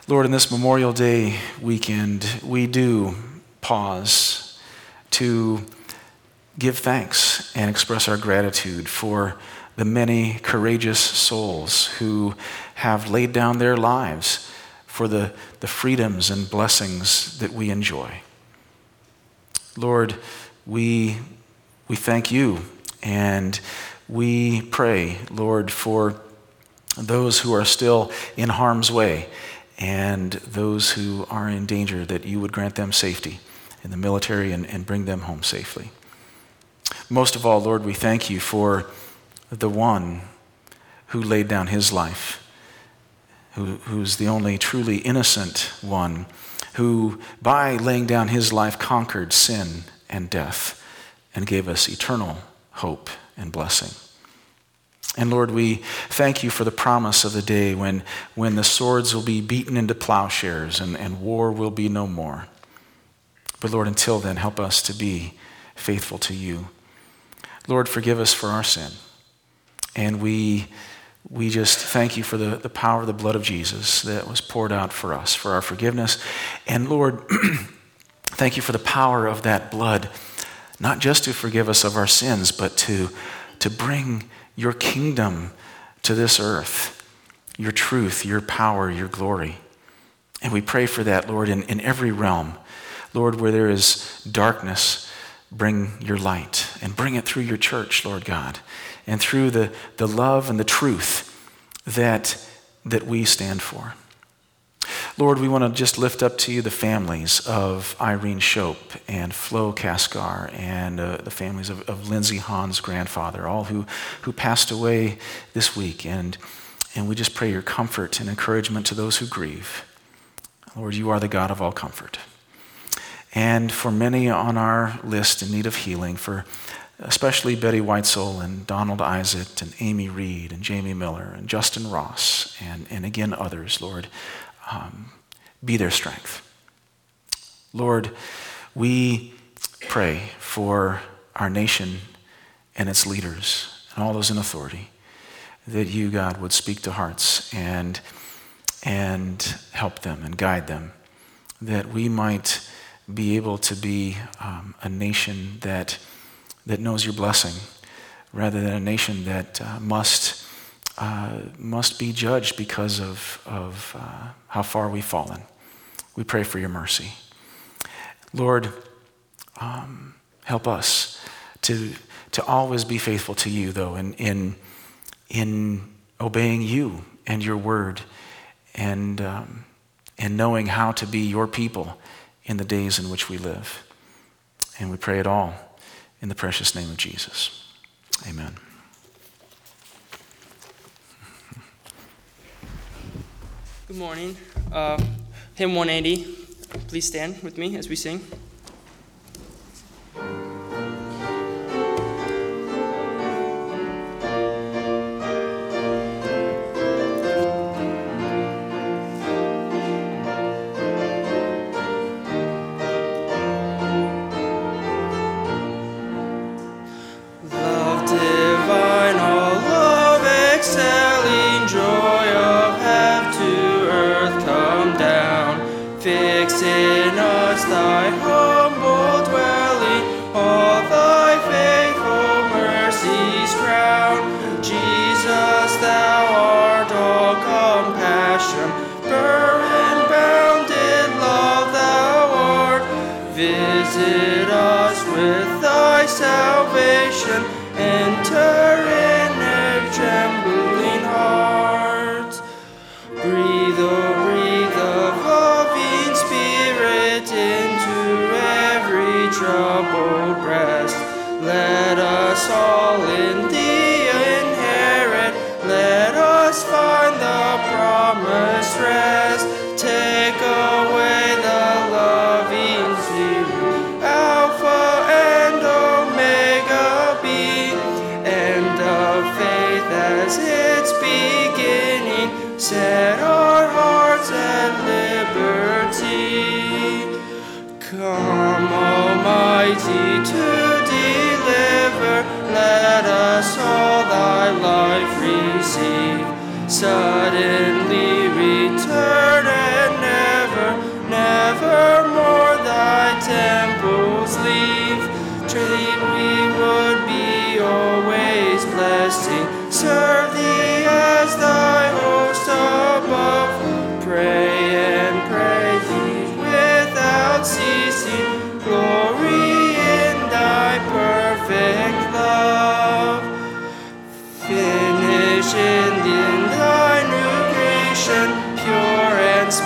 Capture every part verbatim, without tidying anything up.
Lord, in this Memorial Day weekend, we do pause to give thanks and express our gratitude for the many courageous souls who have laid down their lives for the, the freedoms and blessings that we enjoy. Lord, we, we thank you, and we pray, Lord, for those who are still in harm's way and those who are in danger, that you would grant them safety in the military and, and bring them home safely. Most of all, Lord, we thank you for the one who laid down his life, who, who's the only truly innocent one, who by laying down his life conquered sin and death and gave us eternal hope and blessing. And Lord, we thank you for the promise of the day when, when the swords will be beaten into plowshares and, and war will be no more. But Lord, until then, help us to be faithful to you. Lord, forgive us for our sin. And we, we just thank you for the, the power of the blood of Jesus that was poured out for us, for our forgiveness. And Lord, thank you for the power of that blood, not just to forgive us of our sins, but to, to bring your kingdom to this earth, your truth, your power, your glory. And we pray for that, Lord, in, in every realm. Lord, where there is darkness, bring your light and bring it through your church, Lord God, and through the, the love and the truth that, that we stand for. Lord, we want to just lift up to you the families of Irene Shope and Flo Kaskar and uh, the families of, of Lindsay Hahn's grandfather, all who, who passed away this week. And, and we just pray your comfort and encouragement to those who grieve. Lord, you are the God of all comfort. And for many on our list in need of healing, for especially Betty Weitzel and Donald Isaac and Amy Reed and Jamie Miller and Justin Ross and, and again others, Lord, Um, be their strength. Lord, we pray for our nation and its leaders and all those in authority, that you, God, would speak to hearts and, and help them and guide them, that we might be able to be um, a nation that, that knows your blessing, rather than a nation that uh, must Uh, must be judged because of, of uh, how far we've fallen. We pray for your mercy. Lord, um, help us to, to always be faithful to you, though, in, in, in obeying you and your word and, um, and knowing how to be your people in the days in which we live. And we pray it all in the precious name of Jesus. Amen. Good morning. Uh, hymn one eighty. Please stand with me as we sing. Thy humble dwelling, all thy faithful mercies crown. Jesus, thou art all compassion, burden bounded love thou art. Visit us with thy salvation, enter in a trembling heart. Breathe, oh breathe of loving Spirit into every troubled breast. Let us all in thee inherit, let us find the promised rest. Take away the loving Spirit, Alpha and Omega be, end of faith as its beginning. Set our hearts at liberty. Come, Almighty, to deliver. Let us all thy life receive. Suddenly return and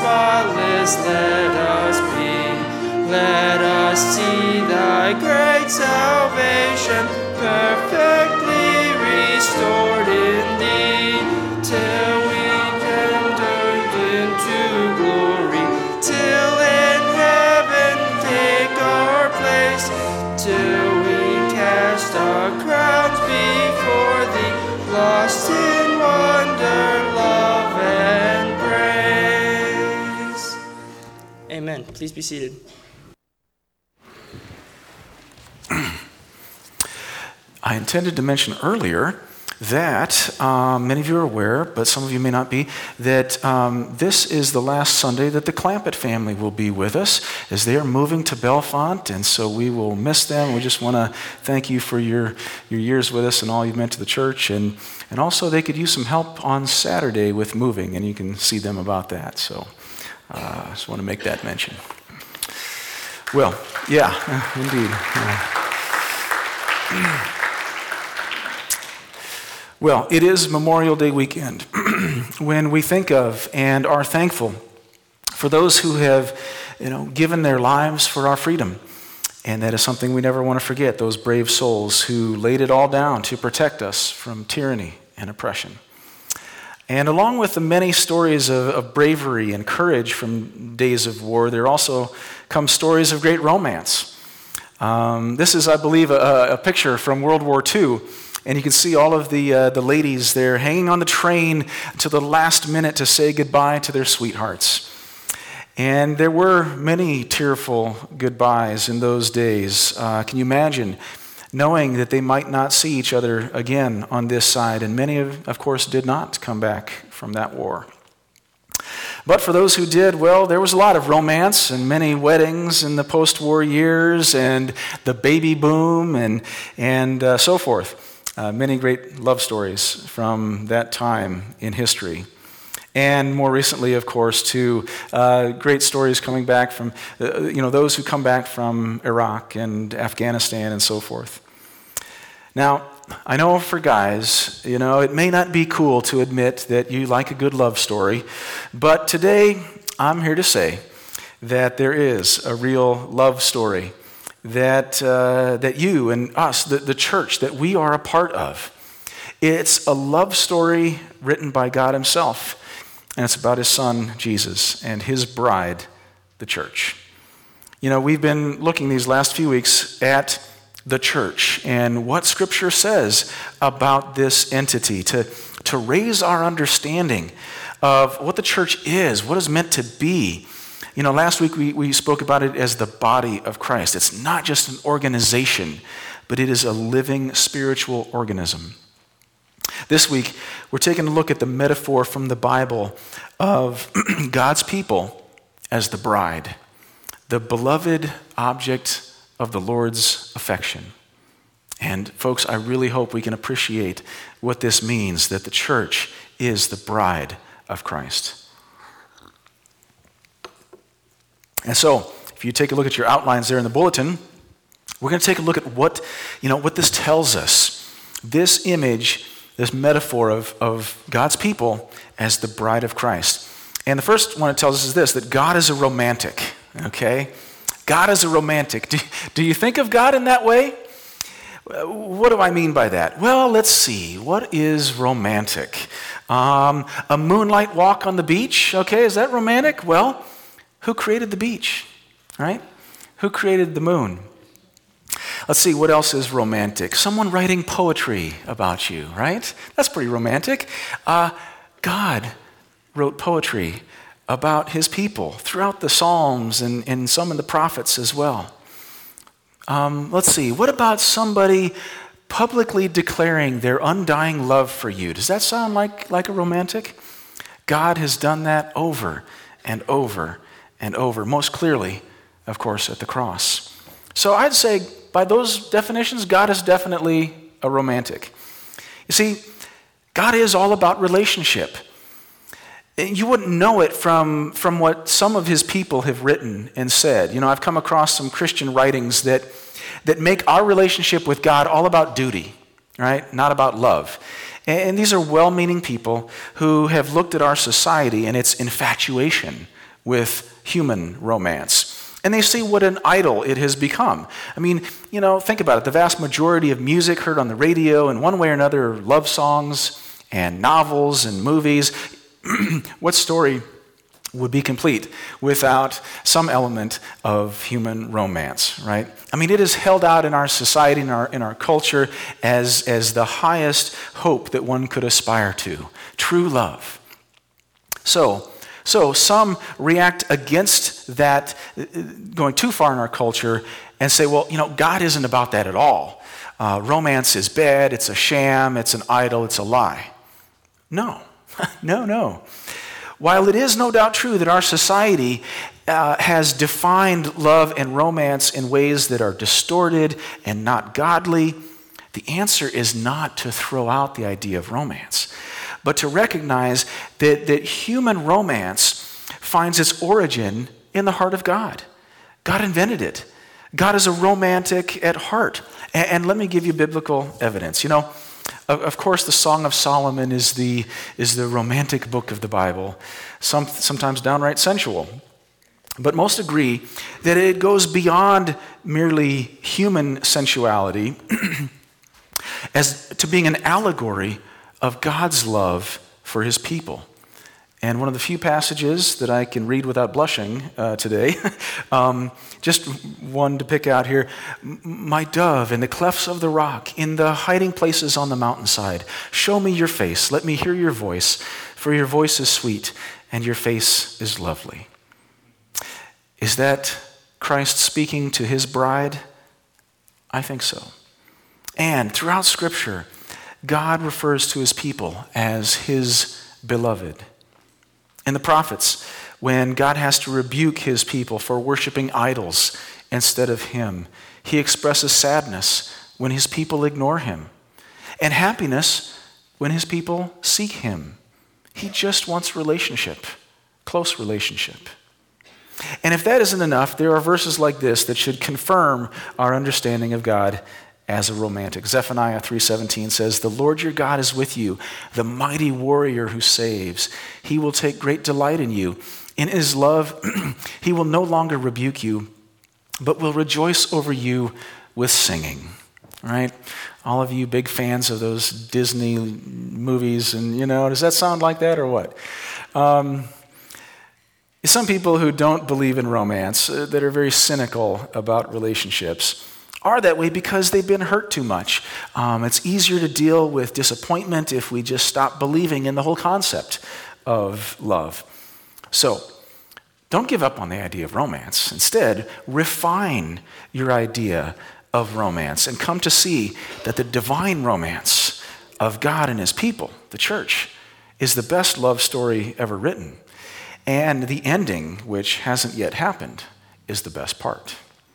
spotless let us be. Let us see thy great salvation, perfectly restored in thee, till we entered into glory, till in heaven take our place, till we cast our crowns before thee, lost in wonder, love, and praise. Amen. Please be seated. I intended to mention earlier that um, many of you are aware, but some of you may not be, that um, this is the last Sunday that the Clampett family will be with us as they are moving to Bellefonte, and so we will miss them. We just want to thank you for your, your years with us and all you've meant to the church, and, and also they could use some help on Saturday with moving, and you can see them about that. So uh, I just want to make that mention. Well, yeah, indeed. Yeah. Well, it is Memorial Day weekend when we think of and are thankful for those who have, you know, given their lives for our freedom. And that is something we never want to forget, those brave souls who laid it all down to protect us from tyranny and oppression. And along with the many stories of, of bravery and courage from days of war, there also come stories of great romance. Um, this is, I believe, a, a picture from World War Two. And you can see all of the uh, the ladies there hanging on the train to the last minute to say goodbye to their sweethearts. And there were many tearful goodbyes in those days. Uh, can you imagine knowing that they might not see each other again on this side? And many, of, of course, did not come back from that war. But for those who did, well, there was a lot of romance and many weddings in the post-war years and the baby boom and, and uh, so forth. Uh, many great love stories from that time in history. And more recently, of course, too, uh, great stories coming back from, uh, you know, those who come back from Iraq and Afghanistan and so forth. Now, I know for guys, you know, it may not be cool to admit that you like a good love story, but today I'm here to say that there is a real love story that uh, that you and us, the, the church that we are a part of. It's a love story written by God himself, and it's about his son, Jesus, and his bride, the church. You know, we've been looking these last few weeks at the church and what Scripture says about this entity to, to raise our understanding of what the church is, what it's meant to be. You know, last week we, we spoke about it as the body of Christ. It's not just an organization, but it is a living spiritual organism. This week, we're taking a look at the metaphor from the Bible of God's people as the bride, the beloved object of the Lord's affection. And folks, I really hope we can appreciate what this means, that the church is the bride of Christ. And so, if you take a look at your outlines there in the bulletin, we're going to take a look at what, you know, what this tells us. This image, this metaphor of, of God's people as the bride of Christ. And the first one it tells us is this, that God is a romantic, okay? God is a romantic. Do, do you think of God in that way? What do I mean by that? Well, let's see. What is romantic? Um, a moonlight walk on the beach, okay? Is that romantic? Well, who created the beach, right? Who created the moon? Let's see, what else is romantic? Someone writing poetry about you, right? That's pretty romantic. Uh, God wrote poetry about his people throughout the Psalms and, and some of the prophets as well. Um, let's see, what about somebody publicly declaring their undying love for you? Does that sound like, like a romantic? God has done that over and over and over, most clearly, of course, at the cross. So I'd say, by those definitions, God is definitely a romantic. You see, God is all about relationship. You wouldn't know it from, from what some of his people have written and said. You know, I've come across some Christian writings that, that make our relationship with God all about duty, right? Not about love. And, and these are well-meaning people who have looked at our society and its infatuation with human romance. And they see what an idol it has become. I mean, you know, think about it. The vast majority of music heard on the radio in one way or another, love songs and novels and movies. What story would be complete without some element of human romance, right? I mean, it is held out in our society, in our, in our culture, as, as the highest hope that one could aspire to, true love. So, so some react against that going too far in our culture and say, well, you know, God isn't about that at all. Uh, romance is bad, it's a sham, it's an idol, it's a lie. No, no, no. While it is no doubt true that our society uh, has defined love and romance in ways that are distorted and not godly, the answer is not to throw out the idea of romance, but to recognize that, that human romance finds its origin in the heart of God. God invented it. God is a romantic at heart. And, and let me give you biblical evidence. You know, of course, the Song of Solomon is the, is the romantic book of the Bible, some, sometimes downright sensual. But most agree that it goes beyond merely human sensuality as to being an allegory of God's love for his people. And one of the few passages that I can read without blushing uh, today, um, just one to pick out here. My dove, in the clefts of the rock, in the hiding places on the mountainside, show me your face, let me hear your voice, for your voice is sweet and your face is lovely. Is that Christ speaking to his bride? I think so. And throughout Scripture, God refers to his people as his beloved. In the prophets, when God has to rebuke his people for worshiping idols instead of him, he expresses sadness when his people ignore him, and happiness when his people seek him. He just wants relationship, close relationship. And if that isn't enough, there are verses like this that should confirm our understanding of God as a romantic. Zephaniah three seventeen says, "The Lord your God is with you, the mighty warrior who saves. He will take great delight in you. In his love, he will no longer rebuke you, but will rejoice over you with singing." All right? All of you big fans of those Disney movies, and you know, does that sound like that or what? Um, some people who don't believe in romance, uh, that are very cynical about relationships, are that way because they've been hurt too much. Um, it's easier to deal with disappointment if we just stop believing in the whole concept of love. So, don't give up on the idea of romance. Instead, refine your idea of romance and come to see that the divine romance of God and his people, the church, is the best love story ever written. And the ending, which hasn't yet happened, is the best part.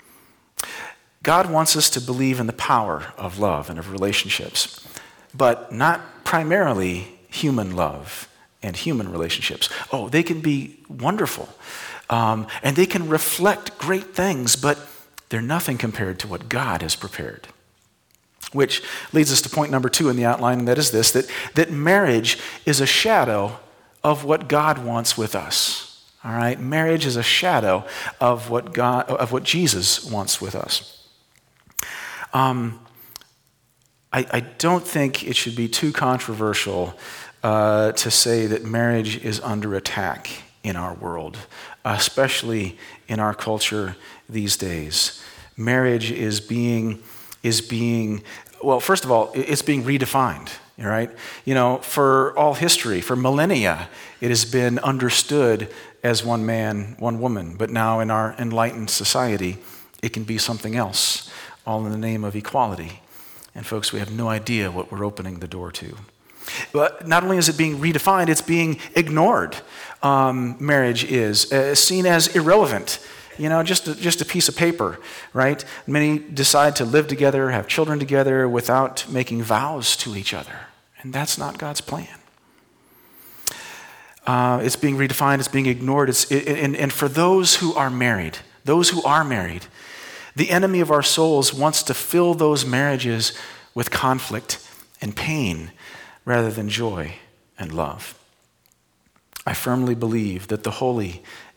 God wants us to believe in the power of love and of relationships, but not primarily human love and human relationships. Oh, they can be wonderful, um, and they can reflect great things, but they're nothing compared to what God has prepared. Which leads us to point number two in the outline, and that is this, that, that marriage is a shadow of what God wants with us. All right? Marriage is a shadow of what God, of what Jesus wants with us. Um, I, I don't think it should be too controversial uh, to say that marriage is under attack in our world, especially in our culture these days. Marriage is being, is being, well, first of all, it's being redefined, all right? You know, for all history, for millennia, it has been understood as one man, one woman, but now in our enlightened society, it can be something else, all in the name of equality. And folks, we have no idea what we're opening the door to. But not only is it being redefined, it's being ignored. Um, marriage is uh, seen as irrelevant. You know, just a, just a piece of paper, right? Many decide to live together, have children together without making vows to each other. And that's not God's plan. Uh, it's being redefined, it's being ignored. It's, it, and, and for those who are married, those who are married, the enemy of our souls wants to fill those marriages with conflict and pain rather than joy and love. I firmly believe that the holy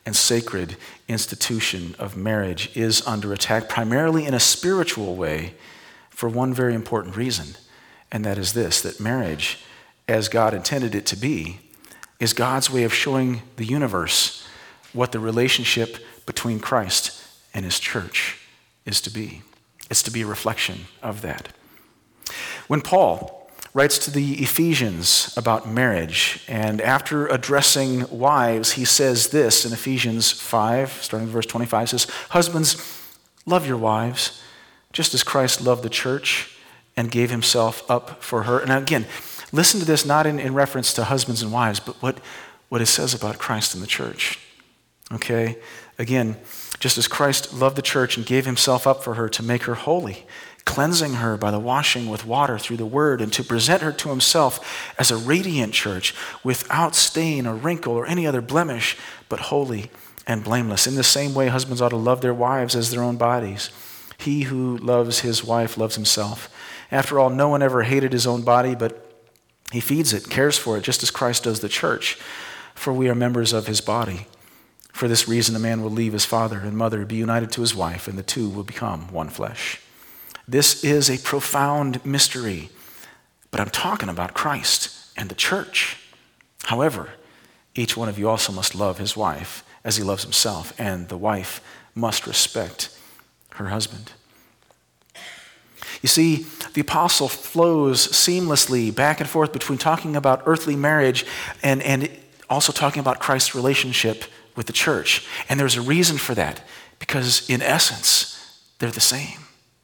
and sacred institution of marriage is under attack, primarily in a spiritual way, for one very important reason, and that is this, that marriage, as God intended it to be, is God's way of showing the universe what the relationship between Christ and his church is to be. It's to be a reflection of that. When Paul writes to the Ephesians about marriage, and after addressing wives, he says this in Ephesians five, starting with verse twenty-five, says, "Husbands, love your wives, just as Christ loved the church and gave himself up for her." And again, listen to this not in, in reference to husbands and wives, but what, what it says about Christ and the church. Okay? Again, just as Christ loved the church and gave himself up for her to make her holy, cleansing her by the washing with water through the word, and to present her to himself as a radiant church without stain or wrinkle or any other blemish, but holy and blameless. In the same way, husbands ought to love their wives as their own bodies. He who loves his wife loves himself. After all, no one ever hated his own body, but he feeds it, cares for it, just as Christ does the church, for we are members of his body. For this reason, a man will leave his father and mother, be united to his wife, and the two will become one flesh. This is a profound mystery, but I'm talking about Christ and the church. However, each one of you also must love his wife as he loves himself, and the wife must respect her husband. You see, the apostle flows seamlessly back and forth between talking about earthly marriage and, and also talking about Christ's relationship with the church. And there's a reason for that, because in essence, they're the same.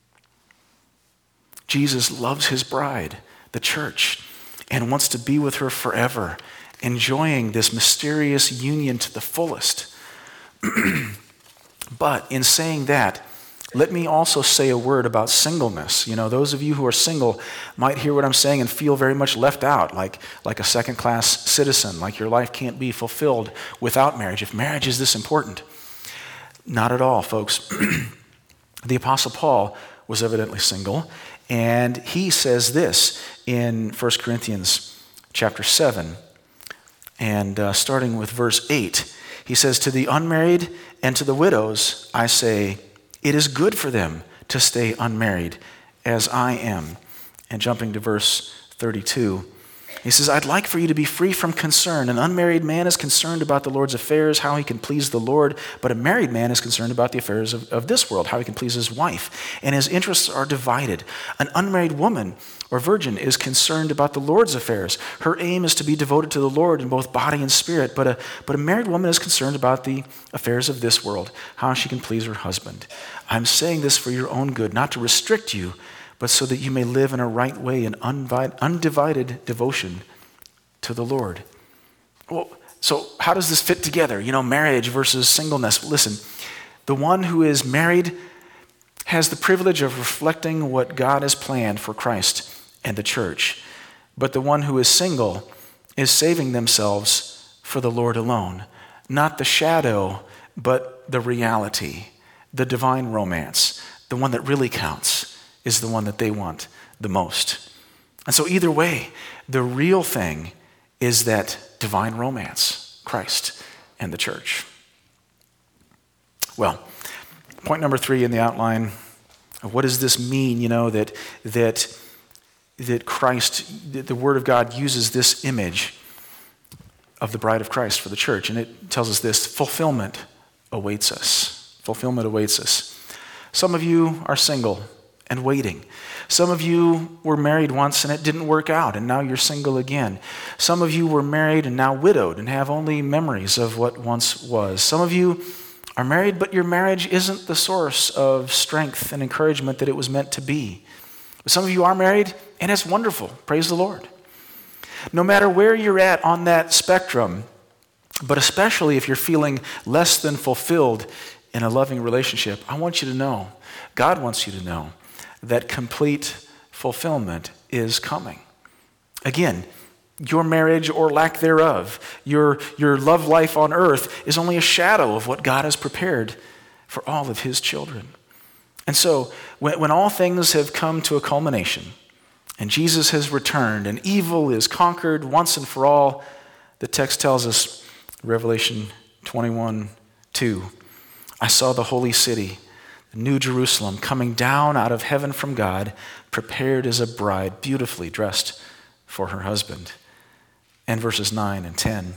Jesus loves his bride, the church, and wants to be with her forever, enjoying this mysterious union to the fullest. But in saying that, let me also say a word about singleness. You know, those of you who are single might hear what I'm saying and feel very much left out, like, like a second-class citizen, like your life can't be fulfilled without marriage, if marriage is this important. Not at all, folks. The Apostle Paul was evidently single, and he says this in First Corinthians chapter seven, and uh, starting with verse eight. He says, "To the unmarried and to the widows, I say, it is good for them to stay unmarried, as I am." And jumping to verse thirty-two, he says, "I'd like for you to be free from concern. An unmarried man is concerned about the Lord's affairs, how he can please the Lord, but a married man is concerned about the affairs of, of this world, how he can please his wife. And his interests are divided. An unmarried woman or virgin is concerned about the Lord's affairs. Her aim is to be devoted to the Lord in both body and spirit, but a, but a married woman is concerned about the affairs of this world, how she can please her husband. I'm saying this for your own good, not to restrict you, but so that you may live in a right way in undivided devotion to the Lord." Well, so how does this fit together? You know, marriage versus singleness. Listen, the one who is married has the privilege of reflecting what God has planned for Christ and the church. But the one who is single is saving themselves for the Lord alone. Not the shadow, but the reality, the divine romance. The one that really counts is the one that they want the most. And so either way, the real thing is that divine romance, Christ and the church. Well, point number three in the outline, what does this mean, you know, that that that Christ, that the Word of God uses this image of the bride of Christ for the church, and it tells us this: fulfillment awaits us. Fulfillment awaits us. Some of you are single and waiting. Some of you were married once and it didn't work out, and now you're single again. Some of you were married and now widowed and have only memories of what once was. Some of you are married, but your marriage isn't the source of strength and encouragement that it was meant to be. But some of you are married, and it's wonderful. Praise the Lord. No matter where you're at on that spectrum, but especially if you're feeling less than fulfilled in a loving relationship, I want you to know, God wants you to know, that complete fulfillment is coming. Again, your marriage or lack thereof, your, your love life on earth is only a shadow of what God has prepared for all of his children. And so when, when all things have come to a culmination and Jesus has returned and evil is conquered once and for all, the text tells us, Revelation twenty-one, Two, I saw the holy city, the New Jerusalem, coming down out of heaven from God, prepared as a bride, beautifully dressed for her husband. And verses nine and ten.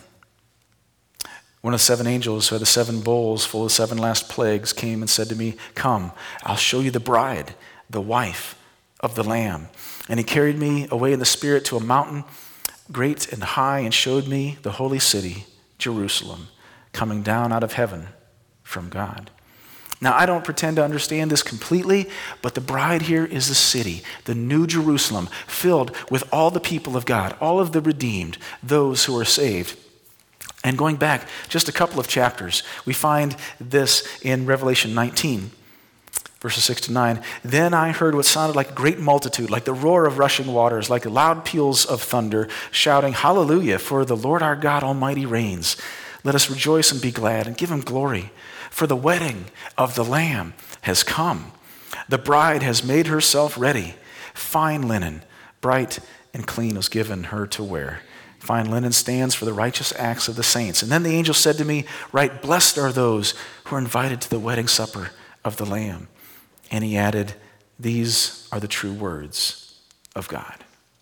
One of the seven angels who had the seven bowls full of seven last plagues came and said to me, "Come, I'll show you the bride, the wife of the Lamb." And he carried me away in the Spirit to a mountain great and high and showed me the holy city, Jerusalem, coming down out of heaven from God. Now, I don't pretend to understand this completely, but the bride here is the city, the New Jerusalem, filled with all the people of God, all of the redeemed, those who are saved. And going back just a couple of chapters, we find this in Revelation nineteen, verses six to nine. Then I heard what sounded like a great multitude, like the roar of rushing waters, like loud peals of thunder, shouting, "Hallelujah, for the Lord our God Almighty reigns. Let us rejoice and be glad and give him glory. For the wedding of the Lamb has come. The bride has made herself ready. Fine linen, bright and clean, was given her to wear. Fine linen stands for the righteous acts of the saints." And then the angel said to me, "Right, blessed are those who are invited to the wedding supper of the Lamb." And he added, "These are the true words of God."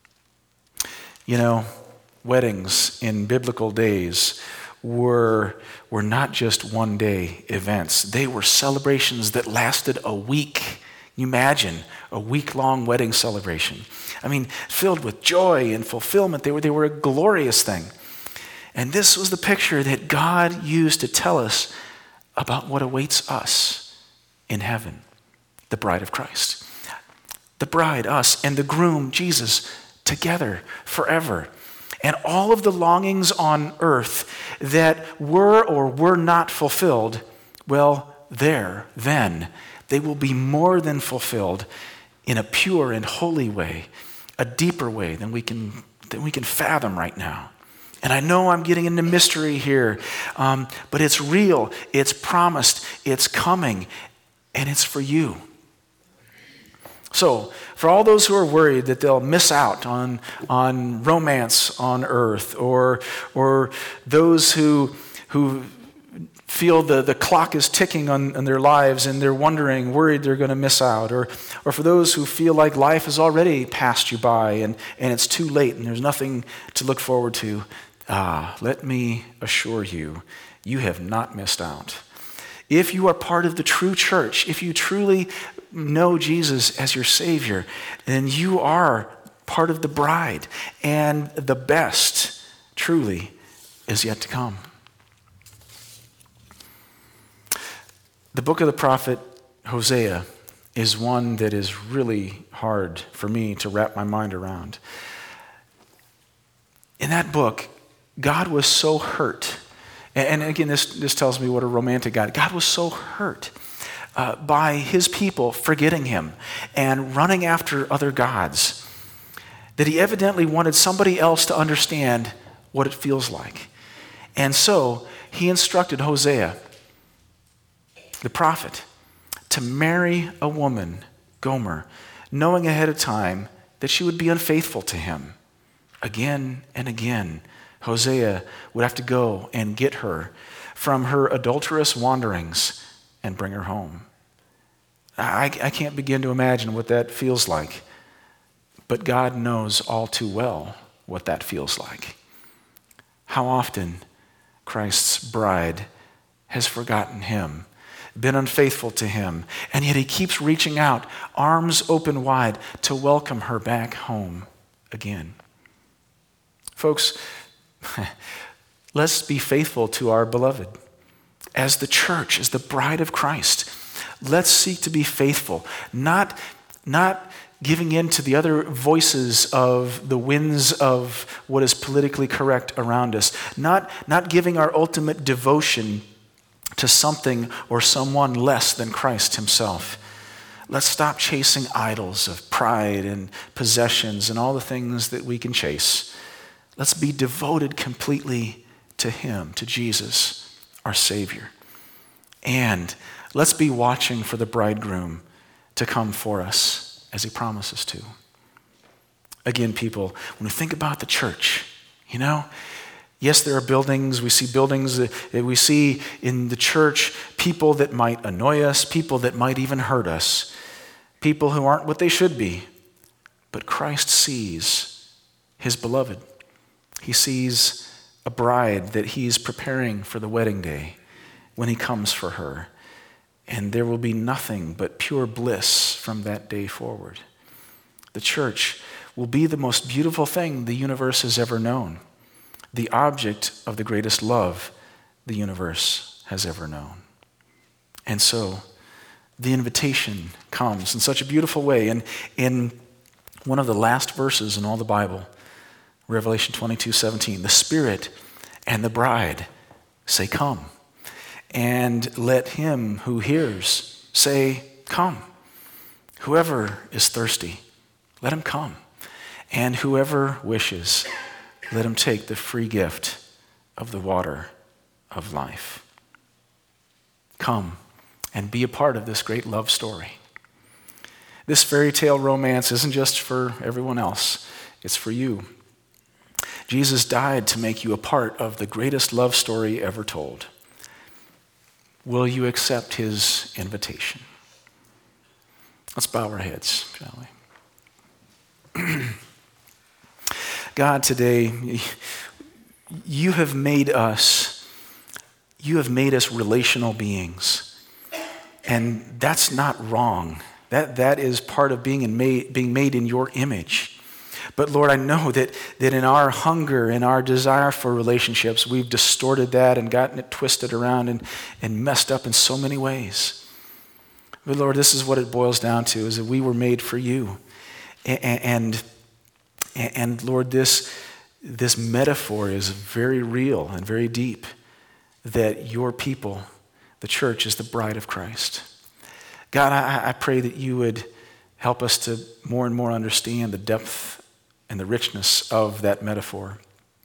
You know, weddings in biblical days were, were not just one-day events. They were celebrations that lasted a week. Can you imagine a week-long wedding celebration? I mean, filled with joy and fulfillment. They were, they were a glorious thing. And this was the picture that God used to tell us about what awaits us in heaven, the bride of Christ. The bride, us, and the groom, Jesus, together forever. And all of the longings on earth that were or were not fulfilled, well, there, then, they will be more than fulfilled in a pure and holy way, a deeper way than we can, than we can fathom right now. And I know I'm getting into mystery here, um, but it's real, it's promised, it's coming, and it's for you. So, for all those who are worried that they'll miss out on, on romance on earth, or, or those who, who feel the, the clock is ticking on, on their lives and they're wondering, worried they're going to miss out, or, or for those who feel like life has already passed you by and, and it's too late and there's nothing to look forward to, ah, let me assure you, you have not missed out. If you are part of the true church, if you truly know Jesus as your Savior, then you are part of the bride, and the best, truly, is yet to come. The book of the prophet Hosea is one that is really hard for me to wrap my mind around. In that book, God was so hurt. And again, this, this tells me what a romantic God. God was so hurt uh, by his people forgetting him and running after other gods that he evidently wanted somebody else to understand what it feels like. And so he instructed Hosea, the prophet, to marry a woman, Gomer, knowing ahead of time that she would be unfaithful to him. Again and again, Hosea would have to go and get her from her adulterous wanderings and bring her home. I, I can't begin to imagine what that feels like, but God knows all too well what that feels like. How often Christ's bride has forgotten him, been unfaithful to him, and yet he keeps reaching out, arms open wide, to welcome her back home again. Folks, let's be faithful to our beloved. As the church, as the bride of Christ, let's seek to be faithful, not, not giving in to the other voices of the winds of what is politically correct around us, not, not giving our ultimate devotion to something or someone less than Christ himself. Let's stop chasing idols of pride and possessions and all the things that we can chase. Let's be devoted completely to him, to Jesus, our Savior. And let's be watching for the bridegroom to come for us as he promises to. Again, people, when we think about the church, you know, Yes, there are buildings. We see buildings that we see in the church, people that might annoy us, people that might even hurt us, people who aren't what they should be. But Christ sees his beloved. He sees a bride that he's preparing for the wedding day when he comes for her. And there will be nothing but pure bliss from that day forward. The church will be the most beautiful thing the universe has ever known, the object of the greatest love the universe has ever known. And so the invitation comes in such a beautiful way. And in one of the last verses in all the Bible, Revelation twenty-two seventeen, the Spirit and the bride say, come. And let him who hears say, come. Whoever is thirsty, let him come. And whoever wishes, let him take the free gift of the water of life. Come and be a part of this great love story. This fairy tale romance isn't just for everyone else, it's for you. Jesus died to make you a part of the greatest love story ever told. Will you accept his invitation? Let's bow our heads, shall we? God, today, you have made us, you have made us relational beings. And that's not wrong. That, that is part of being, in made, being made in your image. But Lord, I know that, that in our hunger and our desire for relationships, we've distorted that and gotten it twisted around and, and messed up in so many ways. But Lord, this is what it boils down to, is that we were made for you. And, and, and Lord, this, this metaphor is very real and very deep, that your people, the church, is the bride of Christ. God, I, I pray that you would help us to more and more understand the depth and the richness of that metaphor.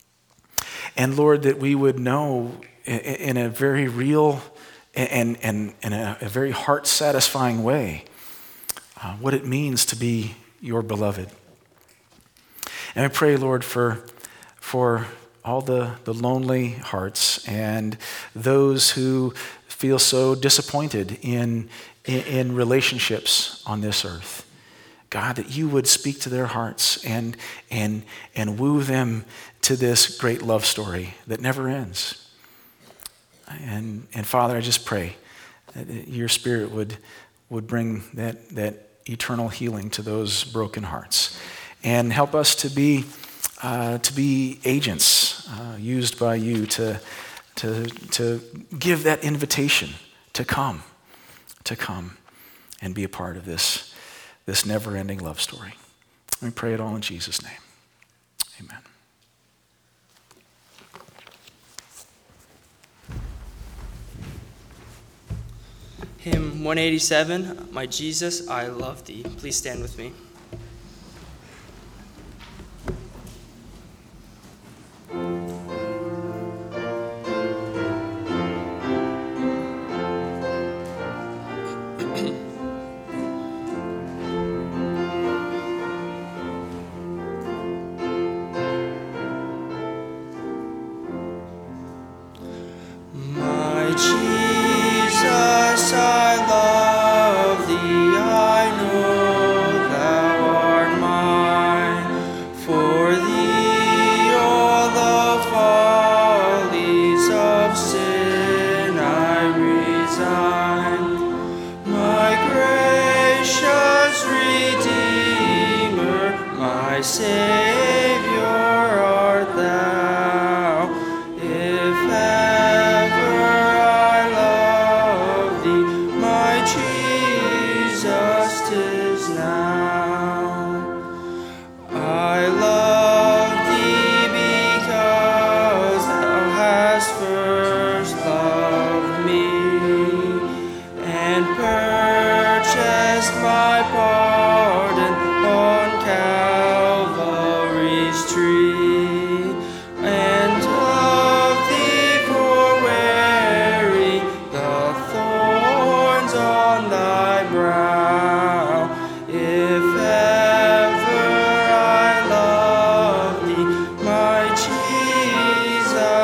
And Lord, that we would know in a very real and, and, and a, a very heart-satisfying way uh, what it means to be your beloved. And I pray, Lord, for, for all the, the lonely hearts and those who feel so disappointed in, in, in relationships on this earth. God, that you would speak to their hearts and, and, and woo them to this great love story that never ends. And, and Father, I just pray that your Spirit would, would bring that, that eternal healing to those broken hearts and help us to be, uh, to be agents uh, used by you to, to, to give that invitation to come, to come and be a part of this this never-ending love story. We pray it all in Jesus' name. Amen. Hymn one eighty-seven, My Jesus, I Love Thee. Please stand with me. Jesus.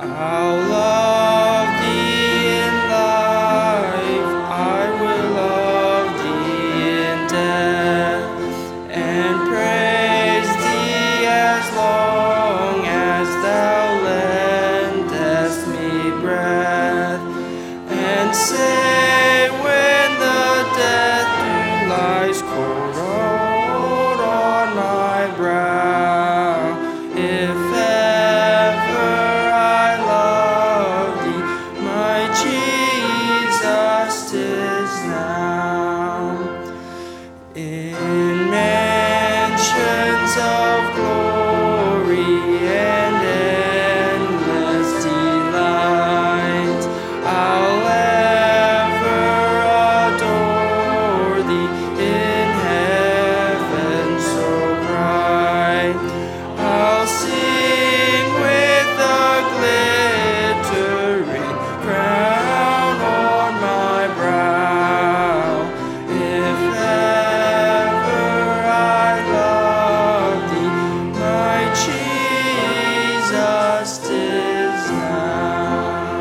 I'll love thee in life, I will love thee in death, and praise thee as long as thou lendest me breath, and say when the death dew lies cold on my brow, if ever I love thee, my Jesus, 'tis now. In mansions of glory and endless delight, I'll ever adore thee in heaven so bright. I'll sing with the glittering crown on my brow, if ever I love thee, my Jesus, 'tis now.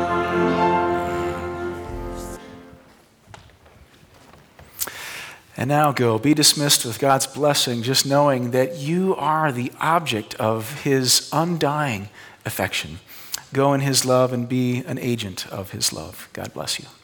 And now go, be dismissed with God's blessing, just knowing that you are the object of his undying affection. Go in his love and be an agent of his love. God bless you.